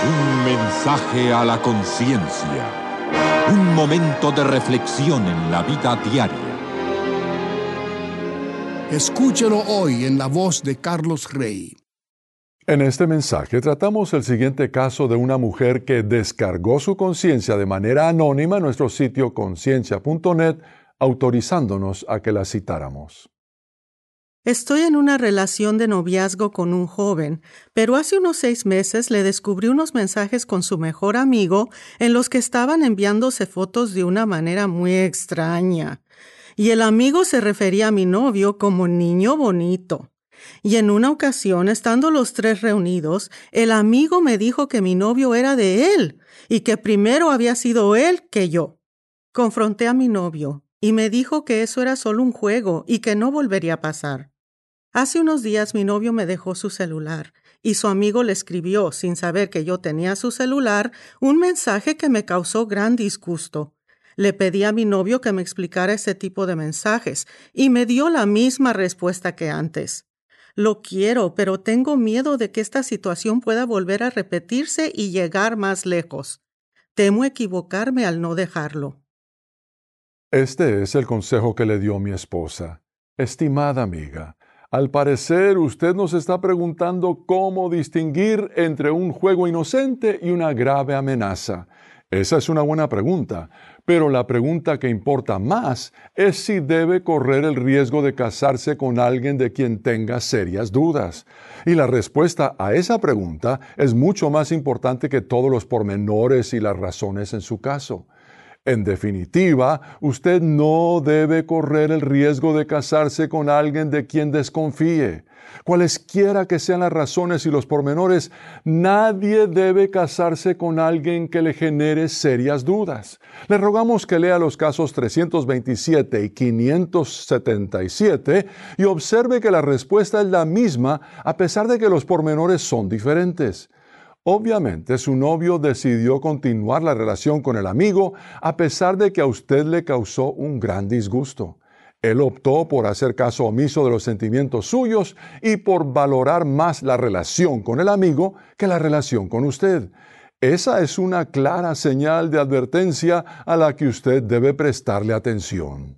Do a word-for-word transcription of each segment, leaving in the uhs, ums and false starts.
Un mensaje a la conciencia. Un momento de reflexión en la vida diaria. Escúchelo hoy en la voz de Carlos Rey. En este mensaje tratamos el siguiente caso de una mujer que descargó su conciencia de manera anónima en nuestro sitio conciencia punto net, autorizándonos a que la citáramos. Estoy en una relación de noviazgo con un joven, pero hace unos seis meses le descubrí unos mensajes con su mejor amigo en los que estaban enviándose fotos de una manera muy extraña. Y el amigo se refería a mi novio como niño bonito. Y en una ocasión, estando los tres reunidos, el amigo me dijo que mi novio era de él y que primero había sido él que yo. Confronté a mi novio y me dijo que eso era solo un juego y que no volvería a pasar. Hace unos días mi novio me dejó su celular y su amigo le escribió, sin saber que yo tenía su celular, un mensaje que me causó gran disgusto. Le pedí a mi novio que me explicara ese tipo de mensajes y me dio la misma respuesta que antes. Lo quiero, pero tengo miedo de que esta situación pueda volver a repetirse y llegar más lejos. Temo equivocarme al no dejarlo. Este es el consejo que le dio mi esposa. Estimada amiga, al parecer usted nos está preguntando cómo distinguir entre un juego inocente y una grave amenaza. Esa es una buena pregunta, pero la pregunta que importa más es si debe correr el riesgo de casarse con alguien de quien tenga serias dudas. Y la respuesta a esa pregunta es mucho más importante que todos los pormenores y las razones en su caso. En definitiva, usted no debe correr el riesgo de casarse con alguien de quien desconfíe. Cualesquiera que sean las razones y los pormenores, nadie debe casarse con alguien que le genere serias dudas. Le rogamos que lea los casos trescientos veintisiete y quinientos setenta y siete y observe que la respuesta es la misma a pesar de que los pormenores son diferentes. Obviamente, su novio decidió continuar la relación con el amigo a pesar de que a usted le causó un gran disgusto. Él optó por hacer caso omiso de los sentimientos suyos y por valorar más la relación con el amigo que la relación con usted. Esa es una clara señal de advertencia a la que usted debe prestarle atención.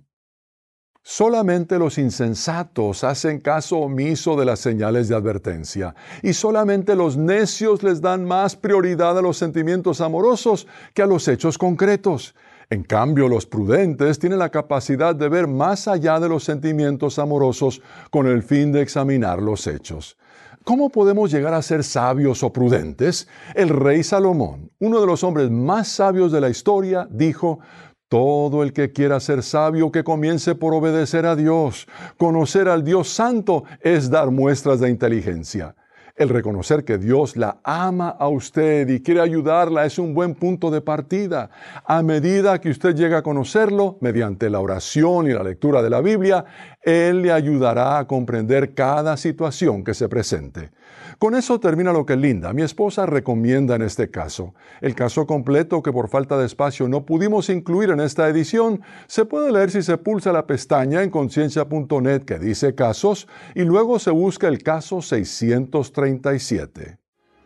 Solamente los insensatos hacen caso omiso de las señales de advertencia, y solamente los necios les dan más prioridad a los sentimientos amorosos que a los hechos concretos. En cambio, los prudentes tienen la capacidad de ver más allá de los sentimientos amorosos con el fin de examinar los hechos. ¿Cómo podemos llegar a ser sabios o prudentes? El rey Salomón, uno de los hombres más sabios de la historia, dijo: todo el que quiera ser sabio, que comience por obedecer a Dios. Conocer al Dios Santo es dar muestras de inteligencia. El reconocer que Dios la ama a usted y quiere ayudarla es un buen punto de partida. A medida que usted llega a conocerlo, mediante la oración y la lectura de la Biblia, Él le ayudará a comprender cada situación que se presente. Con eso termina lo que Linda, mi esposa, recomienda en este caso. El caso completo, que por falta de espacio no pudimos incluir en esta edición, se puede leer si se pulsa la pestaña en conciencia punto net que dice casos y luego se busca el caso seiscientos treinta y siete.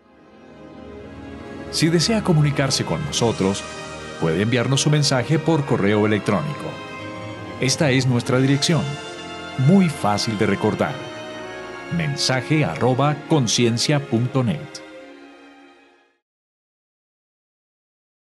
Si desea comunicarse con nosotros, puede enviarnos su mensaje por correo electrónico. Esta es nuestra dirección, muy fácil de recordar: mensaje arroba conciencia punto net.